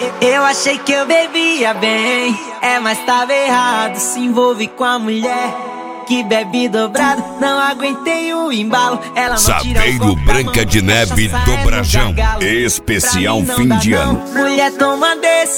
Eu achei que eu bebia bem, mas tava errado. Se envolve com a mulher que bebe dobrado, não aguentei o embalo. Ela não tira o Sapeiro Branca de Neve do Brajão, especial fim de ano. Mulher, toma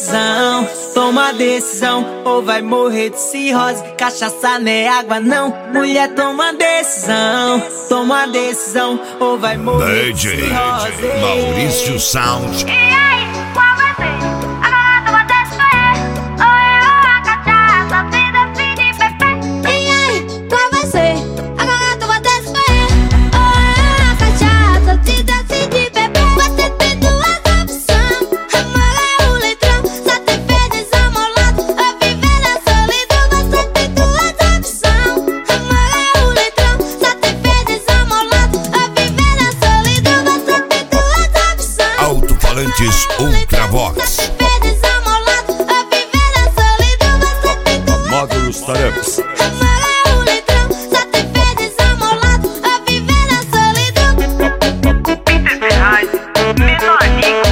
decisão, ou vai morrer de cirrose. Cachaça não é água não. Mulher, toma decisão, ou vai morrer de DJ cirrose. Maurício Sound. E aí, qual vai ser? Agora tu vai ter que escolher. Ou eu ou a cachaça, vida fim de bebê. E aí, qual vai ser? Agora tu vai ter que escolher. Ou eu ou a cachaça, te decide beber. Você tem duas opções: amor é o litrão, só te fez desamolado, ou viver na solidão. Você tem duas opções: amor é o litrão, só te fez desamolado, ou viver na solidão. Você tem duas opções: Alto-falantes Ultravox. Módulos Tareps. Amor é o litrão, só te fez desamolado, ou viver na solidão. Ferraz, Menorico,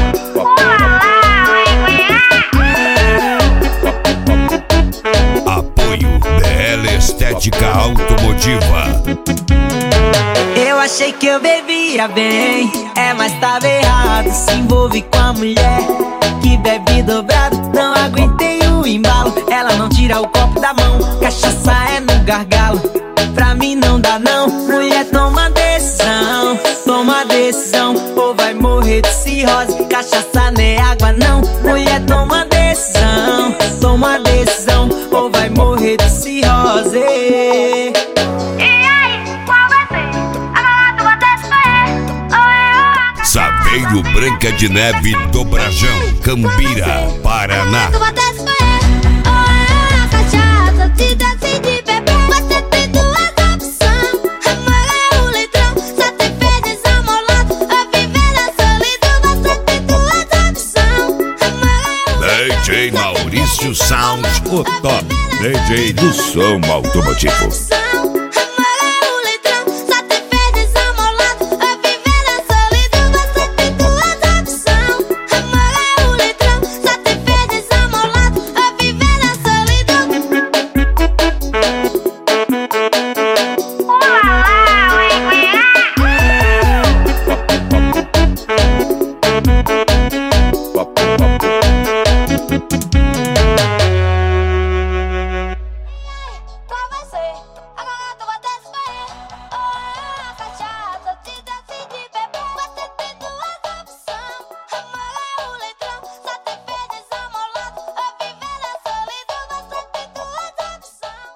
Apoio BL Estética Automotiva. Eu achei que eu bebia bem, mas tava errado. Se envolve com a mulher que bebe dobrado, não aguentei o embalo. Ela não tira o copo da mão, cachaça é no gargalo. Pra mim não dá não. Mulher, toma decisão, ou vai morrer de cirrose. Cachaça não é água não. Mulher, toma decisão, ou vai morrer de cirrose. E aí, qual vai ser? Agora tu vai ter que escolher. Ou eu ou a cachaça. Sapeiro Branca de Neve do Brajão, Cambira, Paraná. Tu vai ter que escolher. Ou eu ou a cachaça, te decide beber. Você tem duas opções: amor é o litrão, só te fez desamolado, ou viver na solidão. Você tem duas opções: amor é o DJ Maurício Sound. O top DJ do som automotivo. litrão.